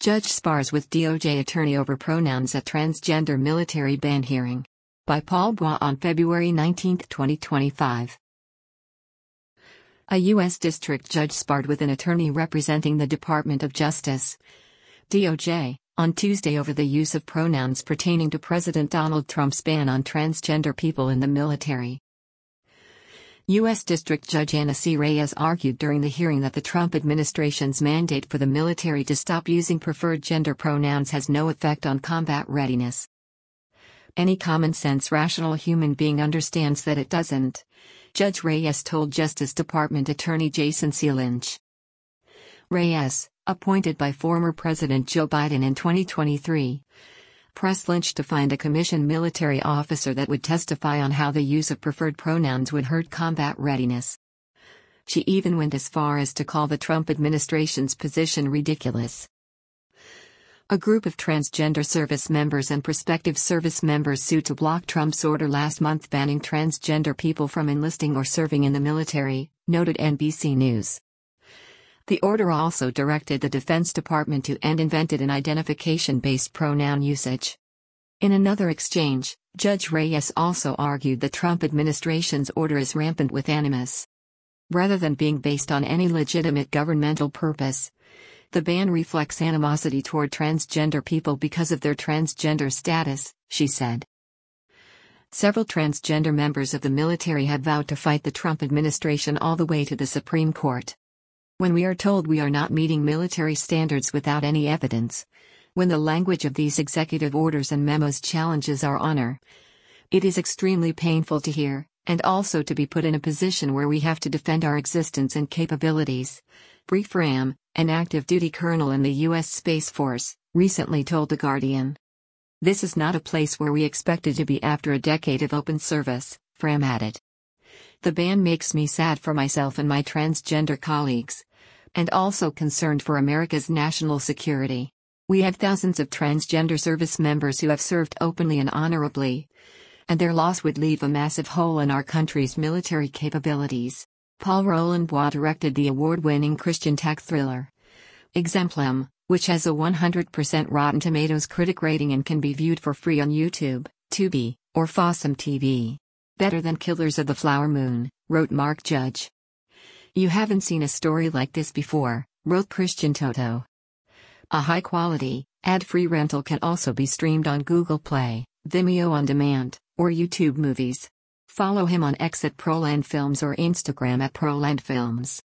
Judge spars with DOJ attorney over pronouns at transgender military ban hearing. By Paul Bois on February 19, 2025. A U.S. district judge sparred with an attorney representing the Department of Justice, DOJ, on Tuesday over the use of pronouns pertaining to President Donald Trump's ban on transgender people in the military. U.S. District Judge Ana C. Reyes argued during the hearing that the Trump administration's mandate for the military to stop using preferred gender pronouns has no effect on combat readiness. Any common-sense rational human being understands that it doesn't, Judge Reyes told Justice Department Attorney Jason C. Lynch. Reyes, appointed by former President Joe Biden in 2023, pressed Lynch to find a commissioned military officer that would testify on how the use of preferred pronouns would hurt combat readiness. She even went as far as to call the Trump administration's position ridiculous. A group of transgender service members and prospective service members sued to block Trump's order last month banning transgender people from enlisting or serving in the military, noted NBC News. The order also directed the Defense Department to end invented and identification-based pronoun usage. In another exchange, Judge Reyes also argued the Trump administration's order is rampant with animus. Rather than being based on any legitimate governmental purpose, the ban reflects animosity toward transgender people because of their transgender status, she said. Several transgender members of the military have vowed to fight the Trump administration all the way to the Supreme Court. When we are told we are not meeting military standards without any evidence, when the language of these executive orders and memos challenges our honor, it is extremely painful to hear, and also to be put in a position where we have to defend our existence and capabilities. Bree Fram, an active duty colonel in the U.S. Space Force, recently told The Guardian. This is not a place where we expected to be after a decade of open service, Fram added. The ban makes me sad for myself and my transgender colleagues, and also concerned for America's national security. We have thousands of transgender service members who have served openly and honorably, and their loss would leave a massive hole in our country's military capabilities. Paul Roland Bois directed the award-winning Christian tech thriller Exemplum, which has a 100% Rotten Tomatoes critic rating and can be viewed for free on YouTube, Tubi, or Fossum TV. Better than Killers of the Flower Moon, wrote Mark Judge. You haven't seen a story like this before, wrote Christian Toto. A high-quality, ad-free rental can also be streamed on Google Play, Vimeo On Demand, or YouTube Movies. Follow him on X at Proland Films or Instagram at Proland Films.